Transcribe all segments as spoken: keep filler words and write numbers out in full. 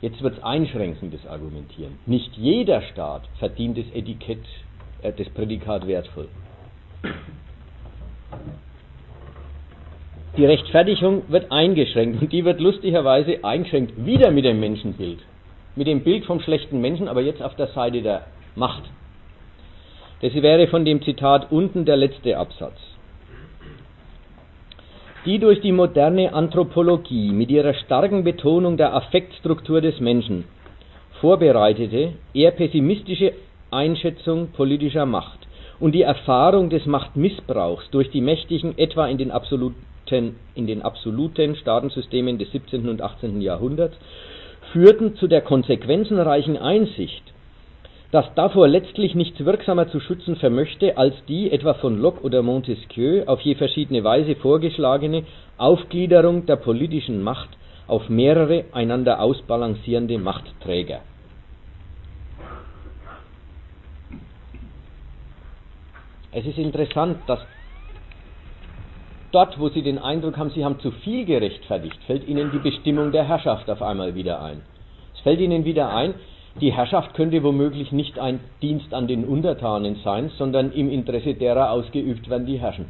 Jetzt wird es einschränkendes Argumentieren. Nicht jeder Staat verdient das Etikett, äh, das Prädikat wertvoll. Die Rechtfertigung wird eingeschränkt und die wird lustigerweise eingeschränkt wieder mit dem Menschenbild. Mit dem Bild vom schlechten Menschen, aber jetzt auf der Seite der Macht. Das wäre von dem Zitat unten der letzte Absatz. Die durch die moderne Anthropologie mit ihrer starken Betonung der Affektstruktur des Menschen vorbereitete, eher pessimistische Einschätzung politischer Macht und die Erfahrung des Machtmissbrauchs durch die Mächtigen etwa in den absoluten, in den absoluten Staatensystemen des siebzehnten und achtzehnten Jahrhunderts führten zu der konsequenzenreichen Einsicht, dass davor letztlich nichts wirksamer zu schützen vermöchte, als die etwa von Locke oder Montesquieu auf je verschiedene Weise vorgeschlagene Aufgliederung der politischen Macht auf mehrere einander ausbalancierende Machtträger. Es ist interessant, dass dort, wo Sie den Eindruck haben, Sie haben zu viel gerechtfertigt, fällt Ihnen die Bestimmung der Herrschaft auf einmal wieder ein. Es fällt Ihnen wieder ein, die Herrschaft könnte womöglich nicht ein Dienst an den Untertanen sein, sondern im Interesse derer ausgeübt werden, die herrschen.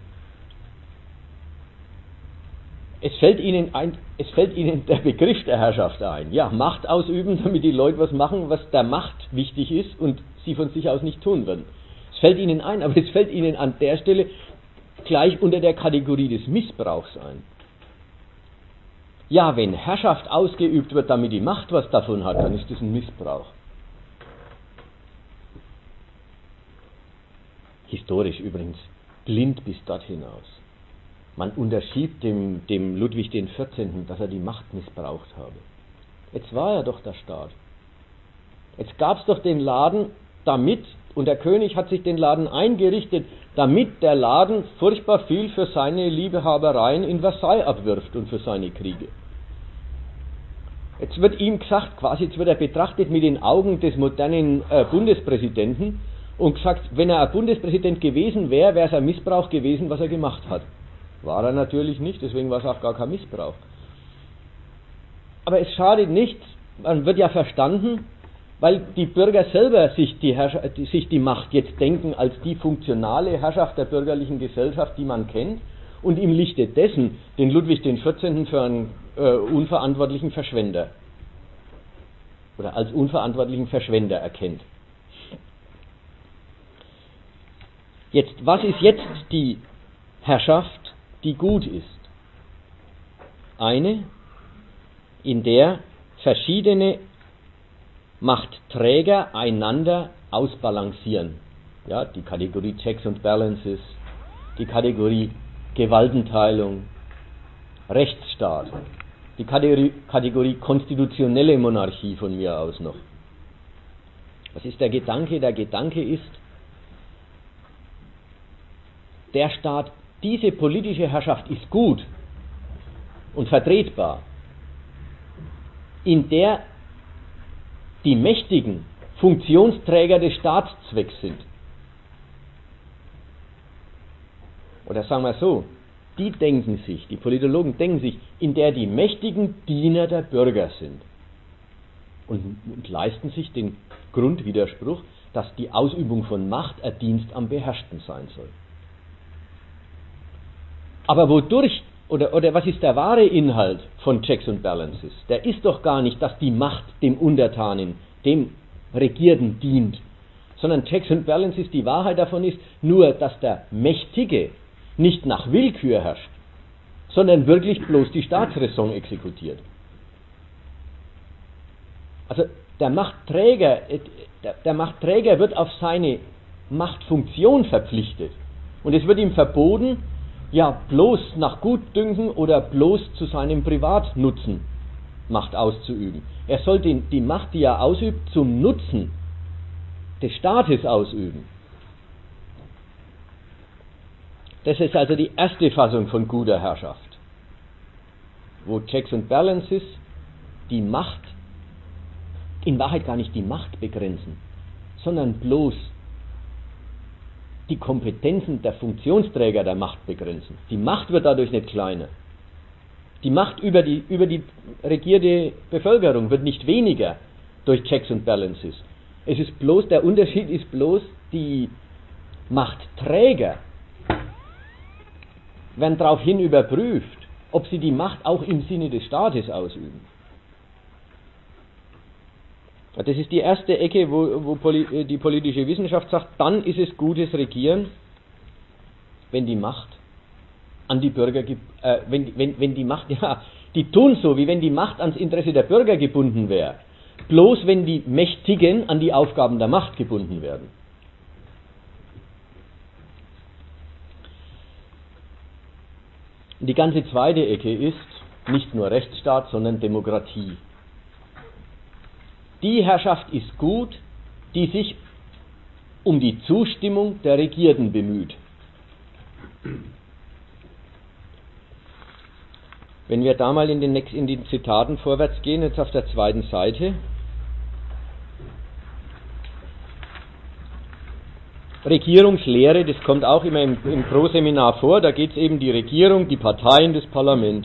Es fällt Ihnen ein, es fällt Ihnen der Begriff der Herrschaft ein. Ja, Macht ausüben, damit die Leute was machen, was der Macht wichtig ist und sie von sich aus nicht tun würden. Es fällt Ihnen ein, aber es fällt Ihnen an der Stelle gleich unter der Kategorie des Missbrauchs ein. Ja, wenn Herrschaft ausgeübt wird, damit die Macht was davon hat, dann ist das ein Missbrauch. Historisch übrigens blind bis dorthin aus. Man unterschiebt dem, dem Ludwig den vierzehnten, dass er die Macht missbraucht habe. Jetzt war er doch der Staat. Jetzt gab es doch den Laden damit, und der König hat sich den Laden eingerichtet, damit der Laden furchtbar viel für seine Liebehabereien in Versailles abwirft und für seine Kriege. Jetzt wird ihm gesagt, quasi jetzt wird er betrachtet mit den Augen des modernen äh, Bundespräsidenten und gesagt, wenn er ein Bundespräsident gewesen wäre, wäre es ein Missbrauch gewesen, was er gemacht hat. War er natürlich nicht, deswegen war es auch gar kein Missbrauch. Aber es schadet nichts, man wird ja verstanden, weil die Bürger selber sich die, Herrschaft, sich die Macht jetzt denken als die funktionale Herrschaft der bürgerlichen Gesellschaft, die man kennt, und im Lichte dessen den Ludwig den vierzehnten für einen äh, unverantwortlichen Verschwender oder als unverantwortlichen Verschwender erkennt. Jetzt, was ist jetzt die Herrschaft, die gut ist? Eine, in der verschiedene Machtträger einander ausbalancieren. Ja, die Kategorie Checks and Balances, die Kategorie Gewaltenteilung, Rechtsstaat, die Kategorie, Kategorie konstitutionelle Monarchie von mir aus noch. Was ist der Gedanke? Der Gedanke ist, der Staat, diese politische Herrschaft ist gut und vertretbar, in der die Mächtigen Funktionsträger des Staatszwecks sind. Oder sagen wir so, die denken sich, die Politologen denken sich, in der die Mächtigen Diener der Bürger sind. Und, und leisten sich den Grundwiderspruch, dass die Ausübung von Macht ein Dienst am Beherrschten sein soll. Aber wodurch, oder, oder was ist der wahre Inhalt von Checks and Balances? Der ist doch gar nicht, dass die Macht dem Untertanen, dem Regierten dient, sondern Checks and Balances, die Wahrheit davon ist nur, dass der Mächtige nicht nach Willkür herrscht, sondern wirklich bloß die Staatsräson exekutiert. Also der Machtträger, der, der Machtträger wird auf seine Machtfunktion verpflichtet und es wird ihm verboten, ja bloß nach Gutdünken oder bloß zu seinem Privatnutzen Macht auszuüben. Er soll den, die Macht, die er ausübt, zum Nutzen des Staates ausüben. Das ist also die erste Fassung von guter Herrschaft, wo Checks and Balances die Macht, in Wahrheit gar nicht die Macht begrenzen, sondern bloß die Kompetenzen der Funktionsträger der Macht begrenzen. Die Macht wird dadurch nicht kleiner. Die Macht über die, über die regierte Bevölkerung wird nicht weniger durch Checks und Balances. Es ist bloß, der Unterschied ist bloß, die Machtträger werden daraufhin überprüft, ob sie die Macht auch im Sinne des Staates ausüben. Das ist die erste Ecke, wo, wo poli- die politische Wissenschaft sagt, dann ist es gutes Regieren, wenn die Macht an die Bürger, äh, wenn, wenn, wenn die Macht, ja, die tun so, wie wenn die Macht ans Interesse der Bürger gebunden wäre. Bloß wenn die Mächtigen an die Aufgaben der Macht gebunden werden. Und die ganze zweite Ecke ist nicht nur Rechtsstaat, sondern Demokratie. Die Herrschaft ist gut, die sich um die Zustimmung der Regierten bemüht. Wenn wir da mal in den, in den Zitaten vorwärts gehen, jetzt auf der zweiten Seite. Regierungslehre, das kommt auch immer im, im Pro-Seminar vor, da geht es eben die Regierung, die Parteien, das Parlament.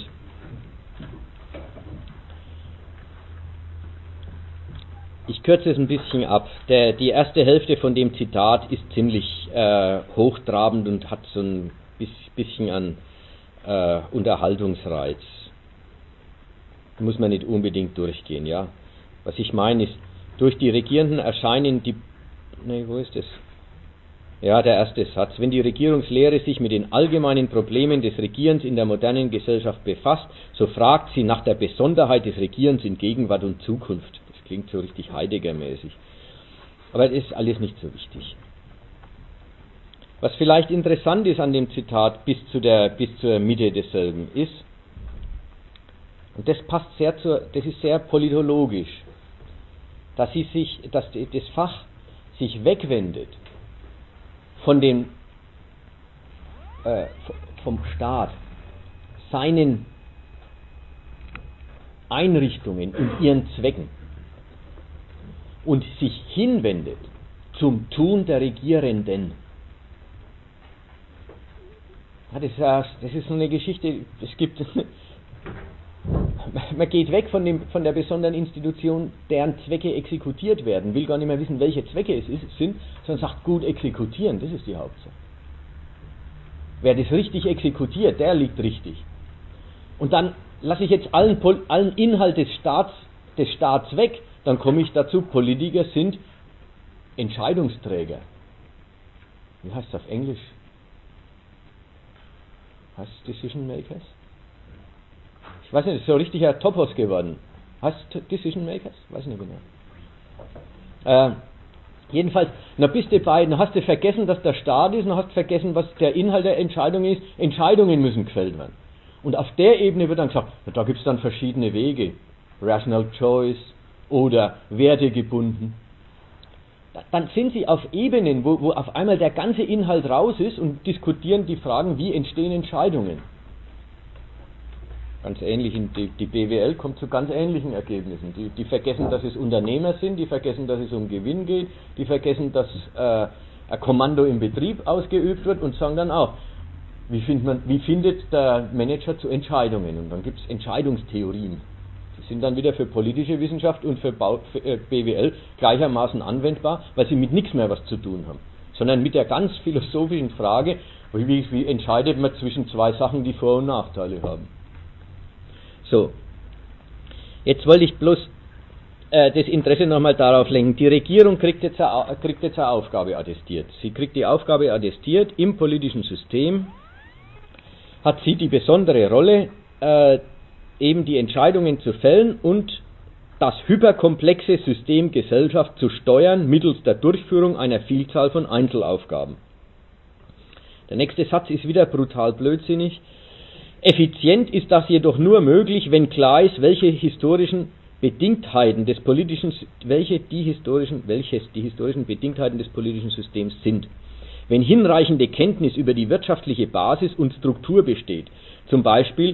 Ich kürze es ein bisschen ab. Der, die erste Hälfte von dem Zitat ist ziemlich äh, hochtrabend und hat so ein bisschen an äh, Unterhaltungsreiz. Muss man nicht unbedingt durchgehen, ja. Was ich meine ist, durch die Regierenden erscheinen die... Ne, wo ist das? Ja, der erste Satz. Wenn die Regierungslehre sich mit den allgemeinen Problemen des Regierens in der modernen Gesellschaft befasst, so fragt sie nach der Besonderheit des Regierens in Gegenwart und Zukunft. Das klingt so richtig Heidegger-mäßig. Aber das ist alles nicht so wichtig. Was vielleicht interessant ist an dem Zitat bis zu der, bis zur Mitte desselben ist, und das passt sehr zur, das ist sehr politologisch, dass sie sich, dass das Fach sich wegwendet von dem, äh, vom Staat, seinen Einrichtungen und ihren Zwecken und sich hinwendet zum Tun der Regierenden. Ja, das, das ist so eine Geschichte, es gibt, man geht weg von, dem, von der besonderen Institution, deren Zwecke exekutiert werden, will gar nicht mehr wissen, welche Zwecke es ist, sind, sondern sagt, gut exekutieren, das ist die Hauptsache. Wer das richtig exekutiert, der liegt richtig. Und dann lasse ich jetzt allen, allen Inhalt des Staats, des Staats weg, dann komme ich dazu, Politiker sind Entscheidungsträger. Wie heißt es auf Englisch? Heißt es Decision Makers? Ich weiß nicht, das ist so ein richtiger Topos geworden. Heißt es Decision Makers? Weiß nicht genau. Äh, jedenfalls, na bist du bei, dann hast du vergessen, dass der Staat ist, dann hast du vergessen, was der Inhalt der Entscheidung ist. Entscheidungen müssen gefällt werden. Und auf der Ebene wird dann gesagt, na, da gibt es dann verschiedene Wege. Rational Choice oder wertegebunden. Dann sind sie auf Ebenen, wo, wo auf einmal der ganze Inhalt raus ist und diskutieren die Fragen, wie entstehen Entscheidungen. Ganz ähnlich, die, die B W L kommt zu ganz ähnlichen Ergebnissen. Die, die vergessen, dass es Unternehmer sind, die vergessen, dass es um Gewinn geht, die vergessen, dass äh, ein Kommando im Betrieb ausgeübt wird und sagen dann auch, wie, findet man, wie findet der Manager zu Entscheidungen? Und dann gibt es Entscheidungstheorien. Die sind dann wieder für politische Wissenschaft und für, Bau, für äh, B W L gleichermaßen anwendbar, weil sie mit nichts mehr was zu tun haben, sondern mit der ganz philosophischen Frage, wie, wie entscheidet man zwischen zwei Sachen, die Vor- und Nachteile haben. So, jetzt wollte ich bloß äh, das Interesse nochmal darauf lenken. Die Regierung kriegt jetzt, eine, kriegt jetzt eine Aufgabe attestiert. Sie kriegt die Aufgabe attestiert, im politischen System hat sie die besondere Rolle, äh, eben die Entscheidungen zu fällen und das hyperkomplexe System Gesellschaft zu steuern mittels der Durchführung einer Vielzahl von Einzelaufgaben. Der nächste Satz ist wieder brutal blödsinnig. Effizient ist das jedoch nur möglich, wenn klar ist, welche historischen Bedingtheiten des politischen, welche die historischen, welches die historischen Bedingtheiten des politischen Systems sind. Wenn hinreichende Kenntnis über die wirtschaftliche Basis und Struktur besteht, zum Beispiel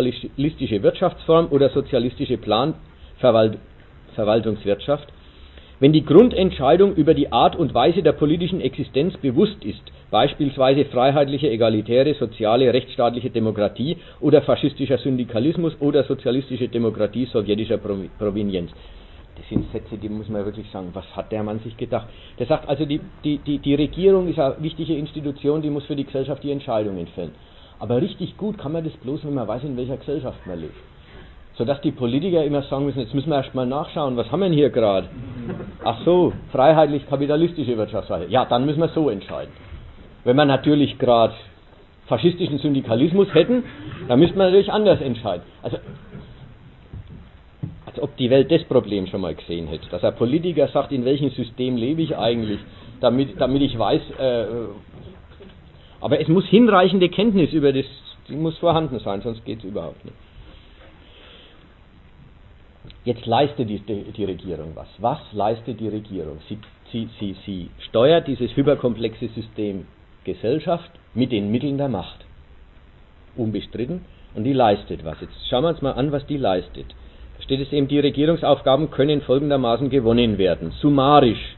liberal-kapitalistische Wirtschaftsform oder sozialistische Planverwaltungswirtschaft, Wenn die Grundentscheidung über die Art und Weise der politischen Existenz bewusst ist, beispielsweise freiheitliche, egalitäre, soziale, rechtsstaatliche Demokratie oder faschistischer Syndikalismus oder sozialistische Demokratie sowjetischer Provenienz. Das sind Sätze, die muss man wirklich sagen, was hat der Mann sich gedacht? Der sagt also, die, die, die, die Regierung ist eine wichtige Institution, die muss für die Gesellschaft die Entscheidungen fällen. Aber richtig gut kann man das bloß, wenn man weiß, in welcher Gesellschaft man lebt. Sodass die Politiker immer sagen müssen, jetzt müssen wir erst mal nachschauen, was haben wir denn hier gerade? Ach so, freiheitlich-kapitalistische Wirtschaftsweise. Ja, dann müssen wir so entscheiden. Wenn wir natürlich gerade faschistischen Syndikalismus hätten, dann müsste man natürlich anders entscheiden. Also, als ob die Welt das Problem schon mal gesehen hätte. Dass ein Politiker sagt, in welchem System lebe ich eigentlich, damit, damit ich weiß, äh, aber es muss hinreichende Kenntnis über das, die muss vorhanden sein, sonst geht es überhaupt nicht. Jetzt leistet die, die, die Regierung was. Was leistet die Regierung? Sie, sie, sie, sie steuert dieses hyperkomplexe System Gesellschaft mit den Mitteln der Macht. Unbestritten. Und die leistet was. Jetzt schauen wir uns mal an, was die leistet. Da steht es eben, die Regierungsaufgaben können folgendermaßen gewonnen werden. Summarisch.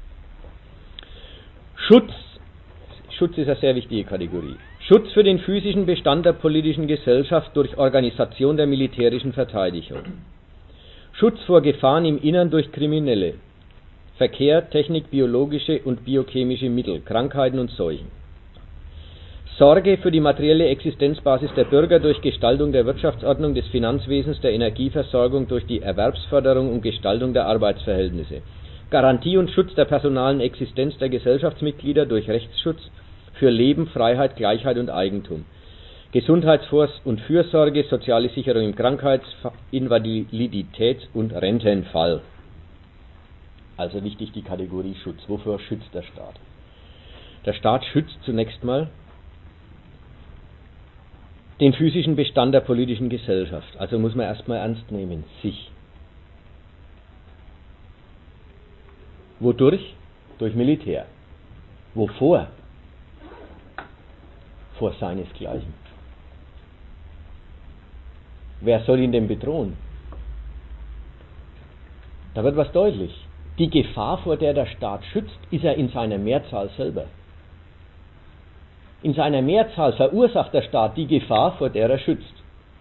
Schutz. Schutz ist eine sehr wichtige Kategorie. Schutz für den physischen Bestand der politischen Gesellschaft durch Organisation der militärischen Verteidigung. Schutz vor Gefahren im Innern durch Kriminelle. Verkehr, Technik, biologische und biochemische Mittel, Krankheiten und Seuchen. Sorge für die materielle Existenzbasis der Bürger durch Gestaltung der Wirtschaftsordnung, des Finanzwesens, der Energieversorgung, durch die Erwerbsförderung und Gestaltung der Arbeitsverhältnisse. Garantie und Schutz der personalen Existenz der Gesellschaftsmitglieder durch Rechtsschutz für Leben, Freiheit, Gleichheit und Eigentum. Gesundheits- und Fürsorge, soziale Sicherung im Krankheits-, Invaliditäts- und Rentenfall. Also wichtig die Kategorie Schutz. Wofür schützt der Staat? Der Staat schützt zunächst mal den physischen Bestand der politischen Gesellschaft. Also muss man erstmal ernst nehmen, sich. Wodurch? Durch Militär. Wovor? Vor seinesgleichen. Wer soll ihn denn bedrohen? Da wird was deutlich. Die Gefahr, vor der der Staat schützt, ist er in seiner Mehrzahl selber. In seiner Mehrzahl verursacht der Staat die Gefahr, vor der er schützt.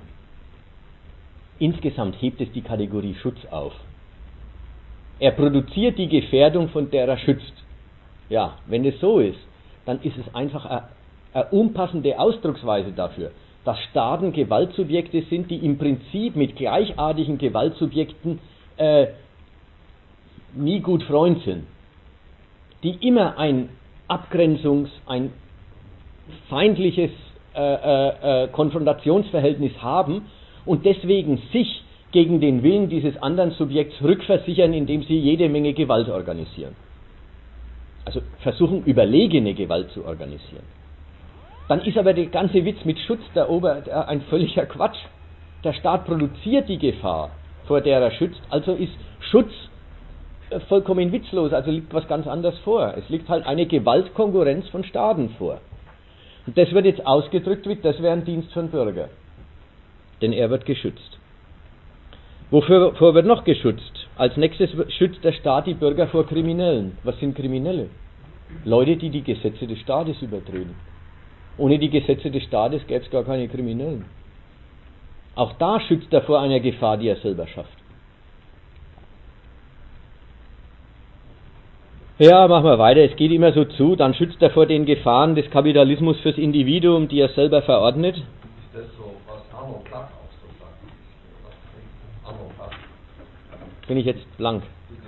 Insgesamt hebt es die Kategorie Schutz auf. Er produziert die Gefährdung, von der er schützt. Ja, wenn es so ist, dann ist es einfach eine, eine unpassende Ausdrucksweise dafür, dass Staaten Gewaltsubjekte sind, die im Prinzip mit gleichartigen Gewaltsubjekten äh, nie gut Freund sind. Die immer ein Abgrenzungs-, ein feindliches äh, äh, äh, Konfrontationsverhältnis haben und deswegen sich gegen den Willen dieses anderen Subjekts rückversichern, indem sie jede Menge Gewalt organisieren. Also versuchen, überlegene Gewalt zu organisieren. Dann ist aber der ganze Witz mit Schutz der Ober der ein völliger Quatsch. Der Staat produziert die Gefahr, vor der er schützt, also ist Schutz äh, vollkommen witzlos, also liegt was ganz anderes vor. Es liegt halt eine Gewaltkonkurrenz von Staaten vor. Und das wird jetzt ausgedrückt mit, das wäre ein Dienst für den Bürger. Denn er wird geschützt. Wofür, wofür wird noch geschützt? Als nächstes schützt der Staat die Bürger vor Kriminellen. Was sind Kriminelle? Leute, die die Gesetze des Staates übertreten. Ohne die Gesetze des Staates gäbe es gar keine Kriminellen. Auch da schützt er vor einer Gefahr, die er selber schafft. Ja, machen wir weiter. Es geht immer so zu. Dann schützt er vor den Gefahren des Kapitalismus fürs Individuum, die er selber verordnet. Ist das so, was Arno Platt auch so sagt? Arno Platt. Bin ich jetzt blank?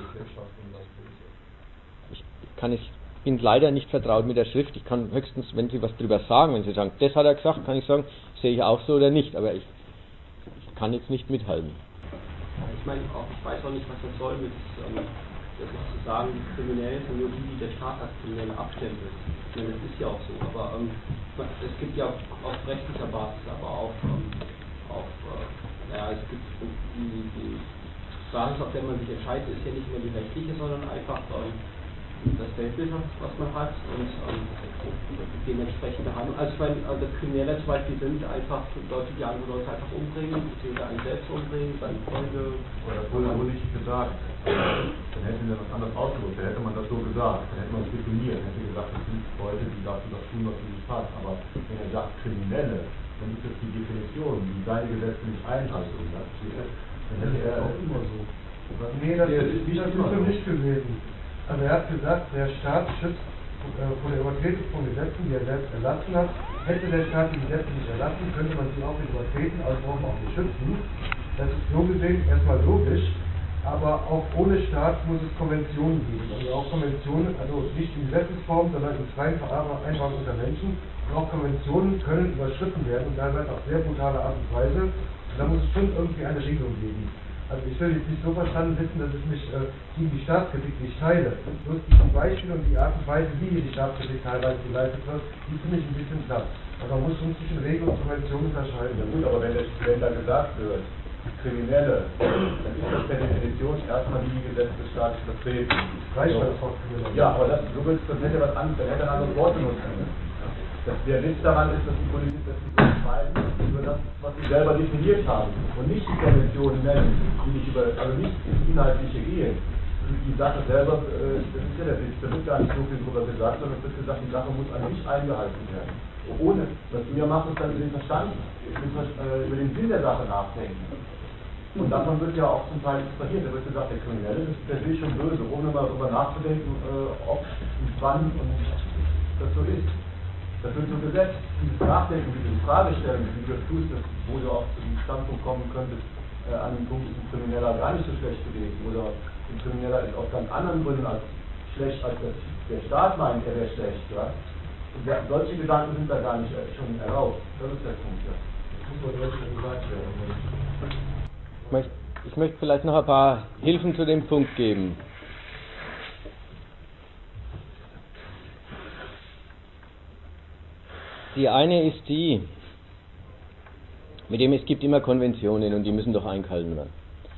Ich kann es, bin leider nicht vertraut mit der Schrift. Ich kann höchstens, wenn Sie was drüber sagen, wenn Sie sagen, das hat er gesagt, kann ich sagen, sehe ich auch so oder nicht. Aber ich, ich kann jetzt nicht mithalten. Ich meine, auch, ich weiß auch nicht, was das soll mit ähm, das ist zu sagen, die Kriminellen sind nur die, die der Staat als Kriminelle abstempelt. Ich meine, das ist ja auch so, aber ähm, es gibt ja auf rechtlicher Basis, aber auch ähm, auf, äh, naja, es gibt die, die Basis, auf der man sich entscheidet, ist ja nicht mehr die rechtliche, sondern einfach ähm, das Weltbild, was man hat und ähm, dementsprechende Handlung. Also ich meine, also Kriminelle zum Beispiel sind einfach Leute, die andere Leute einfach umbringen, beziehungsweise einen selbst umbringen, seine Freunde oder wurde so nicht gesagt. Dann hätten wir das anders ausgedrückt, dann hätte man das so gesagt, dann hätte man es definiert, dann hätte man gesagt, das sind Leute, die dazu das tun, was ihnen nicht passt. Aber wenn er sagt Kriminelle, dann ist das die Definition, die seine Gesetze nicht einhalten. Dann hätte er auch immer so. Nee, das ist nicht so nicht gewesen. Also er hat gesagt, der Staat schützt äh, vor der Übertretung von Gesetzen, die er selbst erlassen hat. Hätte der Staat die Gesetze nicht erlassen, könnte man sie auch nicht übertreten, also braucht man auch nicht schützen. Das ist so gesehen erstmal logisch, aber auch ohne Staat muss es Konventionen geben. Also auch Konventionen, also nicht in Gesetzesform, sondern in freien Vereinbarungen unter Menschen. Und auch Konventionen können überschritten werden und teilweise auf sehr brutale Art und Weise. Und da muss es schon irgendwie eine Regelung geben. Also ich will jetzt nicht so verstanden wissen, dass ich mich äh, gegen die Staatskritik nicht teile. Bloß die Beispiele und die Art und Weise, wie hier die Staatskritik teilweise geleistet wird, die finde ich ein bisschen platt. Also man muss schon zwischen Regeln und Konventionen unterscheiden. Ja gut, aber wenn, das, wenn da gesagt wird, Kriminelle, dann ist das per Definition erstmal die Gesetze des Staates vertreten. Reicht so. das Wort Kriminelle? Ja, aber das, so willst, das hätte was anderes, dann hätte ein anderes Wort benutzen müssen. Das, der Witz daran ist, dass die Politiker das nicht entscheiden über das, was sie selber definiert haben und nicht die Konventionen nennen, die nicht über, also nicht ins Inhaltliche gehen. Die Sache selber, äh, das ist ja der Witz, da wird gar nicht so viel drüber gesagt, sondern es wird gesagt, die Sache muss an sich eingehalten werden. Ohne, was wir machen, ist dann über den Verstand, über den Sinn der Sache nachdenken. Und davon wird ja auch zum Teil extrahiert. Da wird gesagt, der Kriminelle ist per se schon böse, ohne mal darüber nachzudenken, äh, ob und wann und das so ist. Das wird so gesetzt. Dieses Nachdenken, diese Fragestellen, wie du das tust, das, wo du auch zu dem Standpunkt kommen könntest, äh, an dem Punkt ist ein Krimineller gar nicht so schlecht gewesen. Oder ein Krimineller ist aus ganz anderen Gründen als schlecht, als das, der Staat meint, er wäre schlecht. Ja? Und der, solche Gedanken sind da gar nicht äh, schon erlaubt. Das ist der Punkt. Ja. Das muss man deutlich gesagt werden. Ich möchte, ich möchte vielleicht noch ein paar Hilfen zu dem Punkt geben. Die eine ist die, mit dem es gibt immer Konventionen und die müssen doch eingehalten werden.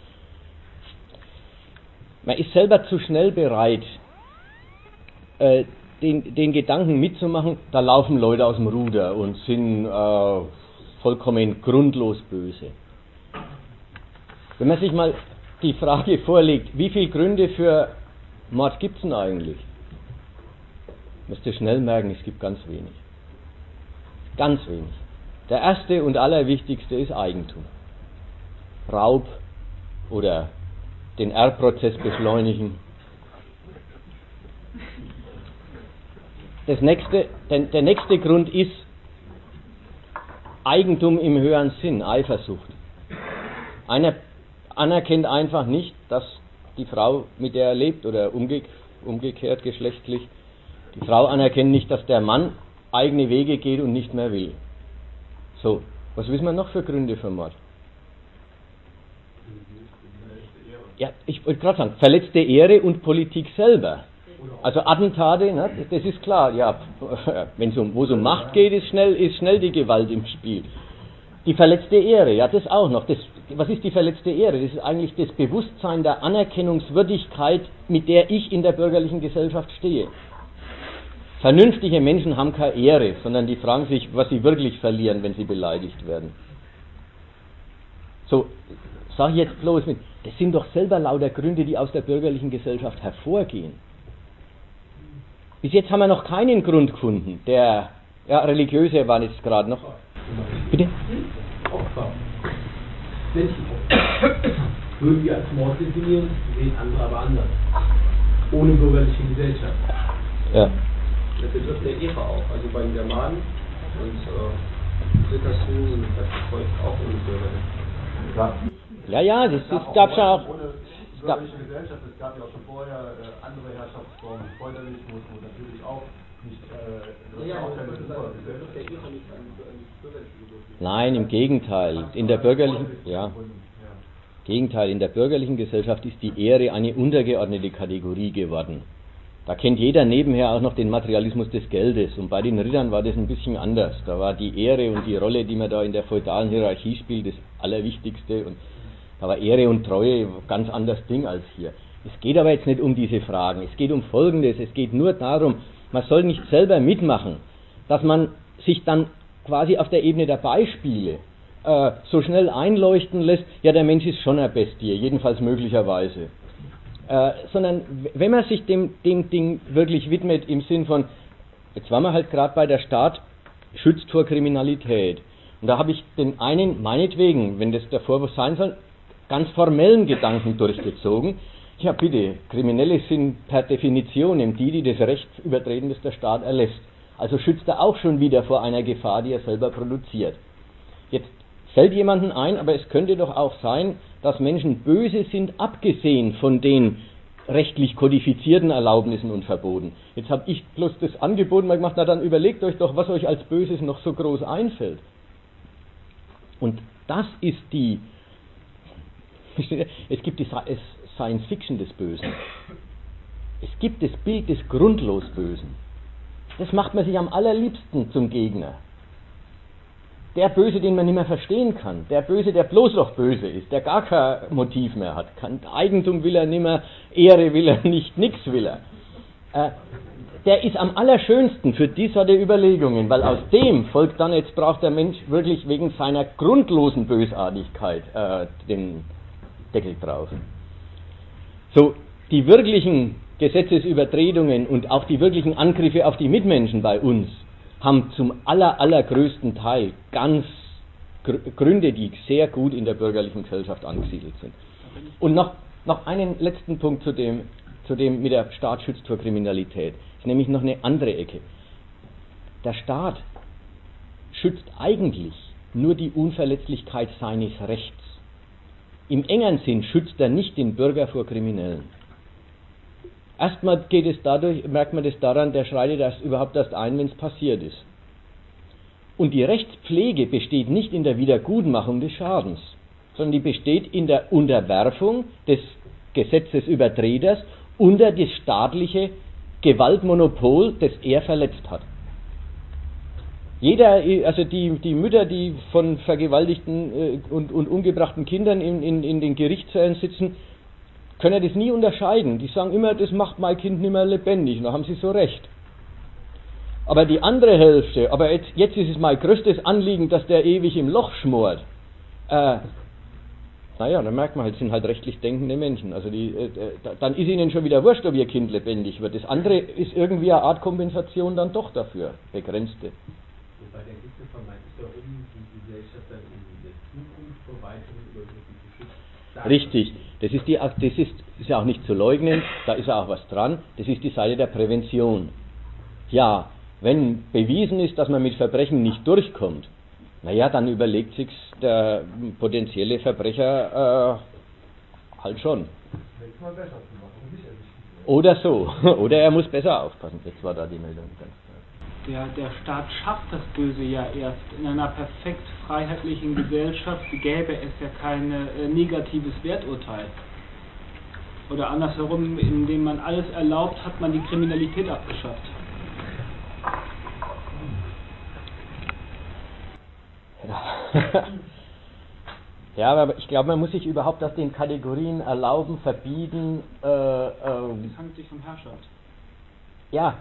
Man ist selber zu schnell bereit, äh, den, den Gedanken mitzumachen, da laufen Leute aus dem Ruder und sind äh, vollkommen grundlos böse. Wenn man sich mal die Frage vorlegt, wie viele Gründe für Mord gibt es denn eigentlich? Müsst ihr schnell merken, es gibt ganz wenig. Ganz wenig. Der erste und allerwichtigste ist Eigentum. Raub oder den Erbprozess beschleunigen. Das nächste, der, der nächste Grund ist Eigentum im höheren Sinn, Eifersucht. Einer anerkennt einfach nicht, dass die Frau, mit der er lebt, oder umge umgekehrt geschlechtlich, die Frau anerkennt nicht, dass der Mann eigene Wege geht und nicht mehr will. So, was wissen wir noch für Gründe für Mord? Ja, ich wollte gerade sagen, verletzte Ehre und Politik selber. Also Attentate, ne, das ist klar, ja, wenn es um, wo es um Macht geht, ist schnell, ist schnell die Gewalt im Spiel. Die verletzte Ehre, ja, das auch noch. Das, was ist die verletzte Ehre? Das ist eigentlich das Bewusstsein der Anerkennungswürdigkeit, mit der ich in der bürgerlichen Gesellschaft stehe. Vernünftige Menschen haben keine Ehre, sondern die fragen sich, was sie wirklich verlieren, wenn sie beleidigt werden. So, sage ich jetzt bloß mit, das sind doch selber lauter Gründe, die aus der bürgerlichen Gesellschaft hervorgehen. Bis jetzt haben wir noch keinen Grund gefunden, der, ja, religiöse waren jetzt gerade noch. Bitte? Opfer. Menschenopfer. Würden wir als Mord definieren, sehen andere aber anders. Ohne bürgerliche Gesellschaft. Ja. Das betrifft der Ehre auch. Also bei der Mann und äh, Rittershus und das Volk auch ohne Bürger. Ja, ja, das, das gab es ja auch. Es gab bürgerliche Gesellschaft, es gab ja auch schon vorher äh, andere Herrschaftsformen, Feudalismus, wo natürlich auch nicht, äh, das ja, auch keine Supergesellschaft. Nein, im Gegenteil. In der bürgerlichen, ja, Gegenteil, in der bürgerlichen Gesellschaft ist die Ehre eine untergeordnete Kategorie geworden. Da kennt jeder nebenher auch noch den Materialismus des Geldes. Und bei den Rittern war das ein bisschen anders. Da war die Ehre und die Rolle, die man da in der feudalen Hierarchie spielt, das Allerwichtigste. Und da war Ehre und Treue ganz anderes Ding als hier. Es geht aber jetzt nicht um diese Fragen. Es geht um Folgendes. Es geht nur darum, man soll nicht selber mitmachen, dass man sich dann quasi auf der Ebene der Beispiele äh, so schnell einleuchten lässt, ja, der Mensch ist schon eine Bestie, jedenfalls möglicherweise. Äh, sondern wenn man sich dem, dem Ding wirklich widmet im Sinn von, jetzt waren wir halt gerade bei der Staat schützt vor Kriminalität. Und da habe ich den einen, meinetwegen, wenn das der Vorwurf sein soll, ganz formellen Gedanken durchgezogen. Ja bitte, Kriminelle sind per Definition die, die das Recht übertreten, das der Staat erlässt. Also schützt er auch schon wieder vor einer Gefahr, die er selber produziert. Jetzt fällt jemandem ein, aber es könnte doch auch sein, dass Menschen böse sind, abgesehen von den rechtlich kodifizierten Erlaubnissen und Verboten. Jetzt habe ich bloß das Angebot mal gemacht, na dann überlegt euch doch, was euch als Böses noch so groß einfällt. Und das ist die, es gibt die Science Fiction des Bösen. Es gibt das Bild des grundlos Bösen. Das macht man sich am allerliebsten zum Gegner. Der Böse, den man nicht mehr verstehen kann, der Böse, der bloß noch böse ist, der gar kein Motiv mehr hat, kein Eigentum will er nicht mehr, Ehre will er nicht, nix will er. Äh, der ist am allerschönsten für die Sorte Überlegungen, weil aus dem folgt dann, jetzt braucht der Mensch wirklich wegen seiner grundlosen Bösartigkeit äh, den Deckel drauf. So, die wirklichen Gesetzesübertretungen und auch die wirklichen Angriffe auf die Mitmenschen bei uns haben zum aller, allergrößten Teil ganz Gr- Gründe, die sehr gut in der bürgerlichen Gesellschaft angesiedelt sind. Und noch, noch einen letzten Punkt zu dem, zu dem mit der Staat schützt vor Kriminalität. Ist nämlich noch eine andere Ecke. Der Staat schützt eigentlich nur die Unverletzlichkeit seines Rechts. Im engeren Sinn schützt er nicht den Bürger vor Kriminellen. Erstmal geht es dadurch, merkt man das daran, der schreitet erst überhaupt erst ein, wenn es passiert ist. Und die Rechtspflege besteht nicht in der Wiedergutmachung des Schadens, sondern die besteht in der Unterwerfung des Gesetzesübertreters unter das staatliche Gewaltmonopol, das er verletzt hat. Jeder, also die, die Mütter, die von vergewaltigten äh, und, und umgebrachten Kindern in, in, in den Gerichtssälen sitzen, können das nie unterscheiden. Die sagen immer, das macht mein Kind nicht mehr lebendig. Da haben sie so recht. Aber die andere Hälfte, aber jetzt, jetzt ist es mein größtes Anliegen, dass der ewig im Loch schmort. Äh, naja, dann merkt man halt, sind halt rechtlich denkende Menschen. Also die, äh, dann ist ihnen schon wieder wurscht, ob ihr Kind lebendig wird. Das andere ist irgendwie eine Art Kompensation dann doch dafür, begrenzte. Wobei der Gipfel vermeint ist darum, die Gesellschaft dann in der Zukunft vor weiteren Übergriffen zu schützen. Richtig, das ist, die, das ist, ist ja auch nicht zu leugnen, da ist ja auch was dran, das ist die Seite der Prävention. Ja, wenn bewiesen ist, dass man mit Verbrechen nicht durchkommt, naja, dann überlegt sich der potenzielle Verbrecher äh, halt schon. Oder so, oder er muss besser aufpassen, jetzt war da die Meldung ganz klar. Der, der Staat schafft das Böse ja erst. In einer perfekt freiheitlichen Gesellschaft gäbe es ja kein äh, negatives Werturteil. Oder andersherum, indem man alles erlaubt, hat man die Kriminalität abgeschafft. Ja, ja, aber ich glaube, man muss sich überhaupt aus den Kategorien erlauben, verbieten. Äh, äh, das handelt sich um Herrschaft. Ja.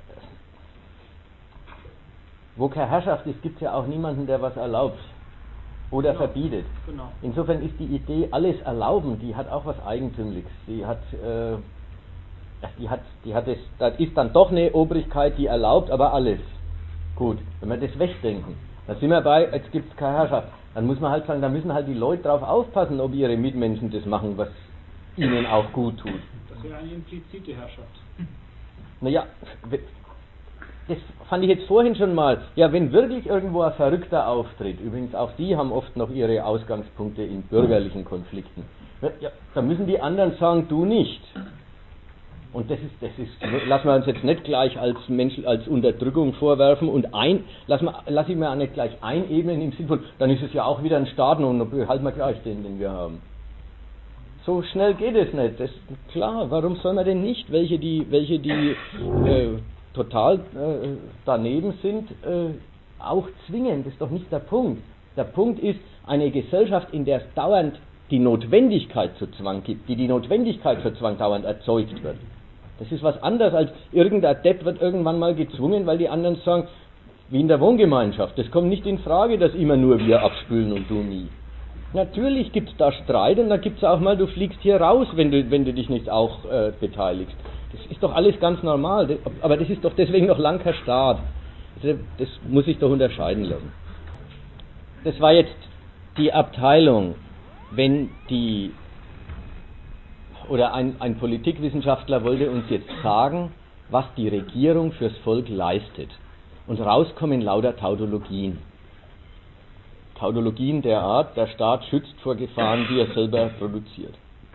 Wo keine Herrschaft ist, gibt es ja auch niemanden, der was erlaubt oder genau. verbietet. Genau. Insofern ist die Idee, alles erlauben, die hat auch was Eigentümliches. Die hat, äh, die hat, die hat es, das ist dann doch eine Obrigkeit, die erlaubt, aber alles. Gut, wenn wir das wegdenken, dann sind wir bei, jetzt gibt es keine Herrschaft. Dann muss man halt sagen, da müssen halt die Leute drauf aufpassen, ob ihre Mitmenschen das machen, was ihnen auch gut tut. Das wäre eine implizite Herrschaft. Naja, das fand ich jetzt vorhin schon mal, ja, wenn wirklich irgendwo ein Verrückter auftritt, übrigens auch die haben oft noch ihre Ausgangspunkte in bürgerlichen Konflikten, ja, da müssen die anderen sagen, du nicht. Und das ist, das ist, lassen wir uns jetzt nicht gleich als Mensch, als Unterdrückung vorwerfen und ein, lass, mal, lass ich mir auch nicht gleich einebnen im Sinne von, dann ist es ja auch wieder ein Staat und dann behalten wir gleich den, den wir haben. So schnell geht es nicht, das ist klar, warum soll man denn nicht, welche die, welche die, äh, total äh, daneben sind, äh, auch zwingen. Das ist doch nicht der Punkt. Der Punkt ist, eine Gesellschaft, in der es dauernd die Notwendigkeit zu Zwang gibt, die die Notwendigkeit für Zwang dauernd erzeugt wird. Das ist was anderes als irgendein Depp wird irgendwann mal gezwungen, weil die anderen sagen, wie in der Wohngemeinschaft. Es kommt nicht in Frage, dass immer nur wir abspülen und du nie. Natürlich gibt es da Streit und da gibt es auch mal, du fliegst hier raus, wenn du, wenn du dich nicht auch äh, beteiligst. Das ist doch alles ganz normal, aber das ist doch deswegen noch lang kein Staat. Das muss sich doch unterscheiden lassen. Das war jetzt die Abteilung, wenn die, oder ein, ein Politikwissenschaftler wollte uns jetzt sagen, was die Regierung fürs Volk leistet. Und rauskommen lauter Tautologien. Tautologien der Art, der Staat schützt vor Gefahren, die er selber produziert.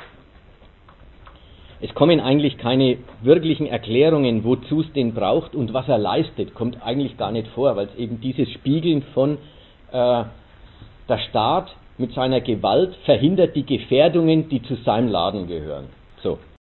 Es kommen eigentlich keine wirklichen Erklärungen, wozu es den braucht und was er leistet, kommt eigentlich gar nicht vor, weil es eben dieses Spiegeln von äh, der Staat mit seiner Gewalt verhindert die Gefährdungen, die zu seinem Laden gehören. So.